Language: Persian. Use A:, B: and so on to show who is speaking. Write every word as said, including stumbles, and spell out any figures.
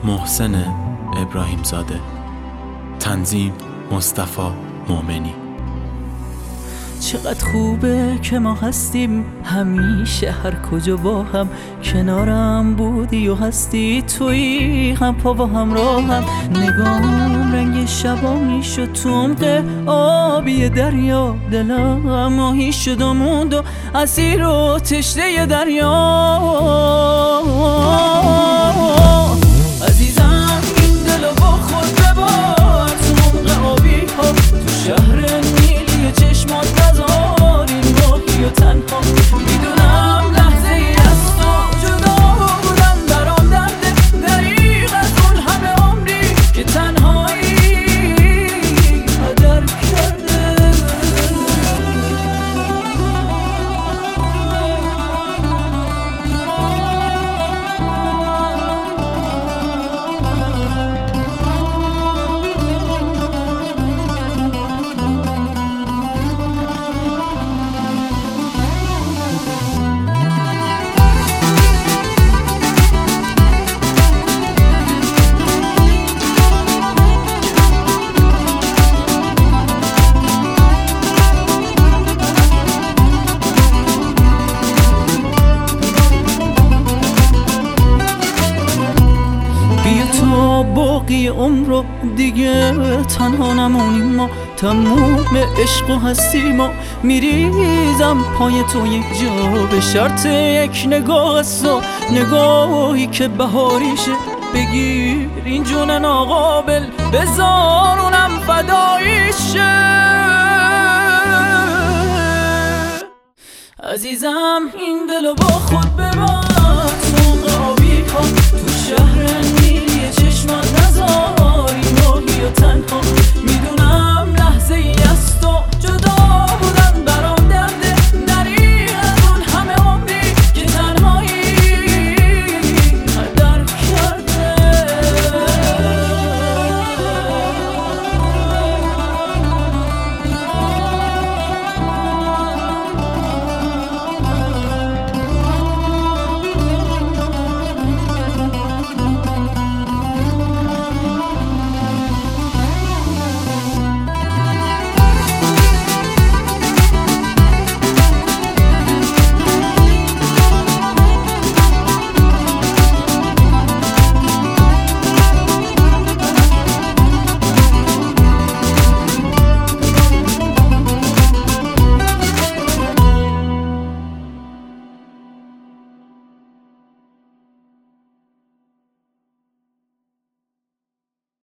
A: محسن ابراهیم زاده. تنظیم مصطفی مومنی.
B: چقدر خوبه که ما هستیم همیشه هر کجا با هم، کنارم بودی و هستی تویی، هم پا و هم راهم. نگام رنگ شبانی شد تو عمق آبی دریا، دلم ماهی شد و موند و اسیر و تشنه دریا. عزیزم این دلو با خود ببار تو عمق آبی ها، تو شهر نیلی چشمات نذار این ماهی و تنها. میدونم لحظه ای از تو جدا بودم برام درده، دریغ از اون همه عمری که تنهایی قدر کرده. باقی عمر رو دیگه تنها نمونیم ما، تموم عشق و هستی ما. میریزم پای تو یک جا به شرط یک نگاه است و نگاهی که بهاریشه. بگیر این جون ناقابل بذار اونم فداییشه. عزیزم این دلو با خود ببر